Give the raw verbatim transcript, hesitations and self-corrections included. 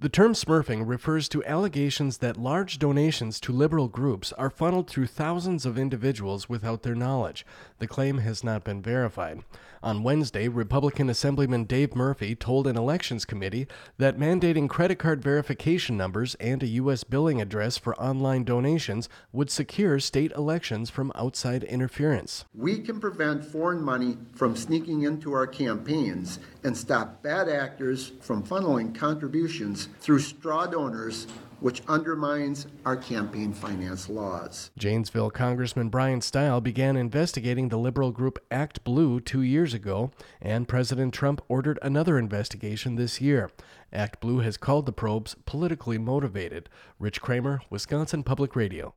The term smurfing refers to allegations that large donations to liberal groups are funneled through thousands of individuals without their knowledge. The claim has not been verified. On Wednesday, Republican Assemblyman Dave Murphy told an elections committee that mandating credit card verification numbers and a U S billing address for online donations would secure state elections from outside interference. We can prevent foreign money from sneaking into our campaigns and stop bad actors from funneling contributions through straw donors, which undermines our campaign finance laws. Janesville Congressman Brian Stile began investigating the liberal group Act Blue two years ago, and President Trump ordered another investigation this year. Act Blue has called the probes politically motivated. Rich Kramer, Wisconsin Public Radio.